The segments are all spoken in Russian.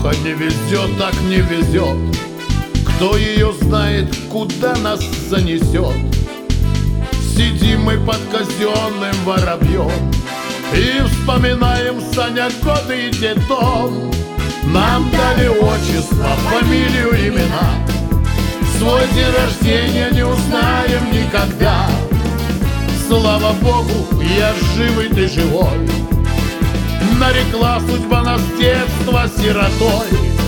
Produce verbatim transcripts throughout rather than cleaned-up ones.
Шлюха не везет, так не везет. Кто ее знает, куда нас занесет? Сидим мы под казенным воробьем и вспоминаем, Саня, годы и детдом. Нам дали отчество, фамилию, имена. Свой день рождения не узнаем никогда. Слава Богу, я живый, ты живой. Нарекла судьба нас с детства сиротой.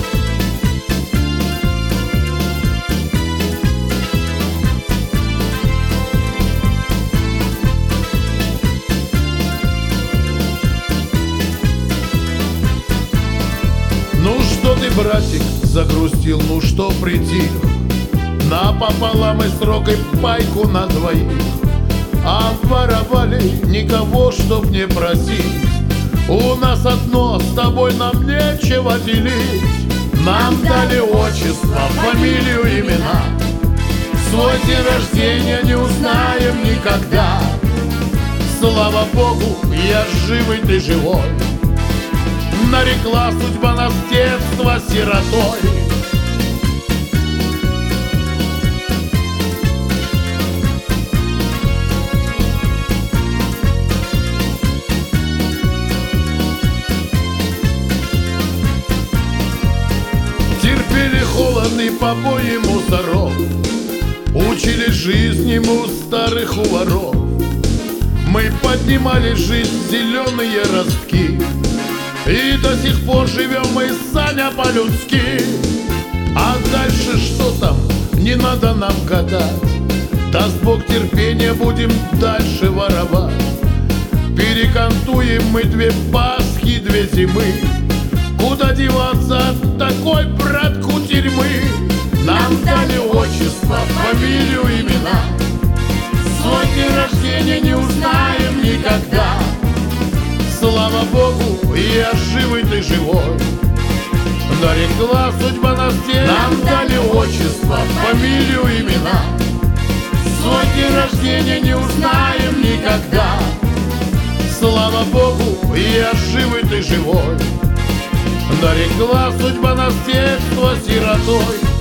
Ну что ты, братик, загрустил, ну что притих? Напополам и строгой пайку на двоих. А воровали никого, чтоб не просить. У нас одно, с тобой нам нечего делить. Нам дали отчество, фамилию, имена. Свой день рождения не узнаем никогда. Слава Богу, я живый, ты живой. Нарекла судьба нас с детства сиротой. Терпели холодный побои мусоров, учили жизни мы у старых, у воров. Мы поднимали жизнь зеленые ростки, и до сих пор живем мы, Саня, по-людски. А дальше что там, не надо нам гадать. Даст Бог терпения, будем дальше воровать. Перекантуем мы две Пасхи, две зимы. Куда деваться от такой, брат, кутерьмы? Нам дали отчество, фамилию, имена. Свой день рождения не узнаем никогда. Слава Богу, я живый, ты живой. Нарекла судьба нас с детства. Нам дали отчество, фамилию, имена. Свой день рождения не узнаем никогда. Слава Богу, я живый, ты живой. Нарекла судьба нас с детства сиротой.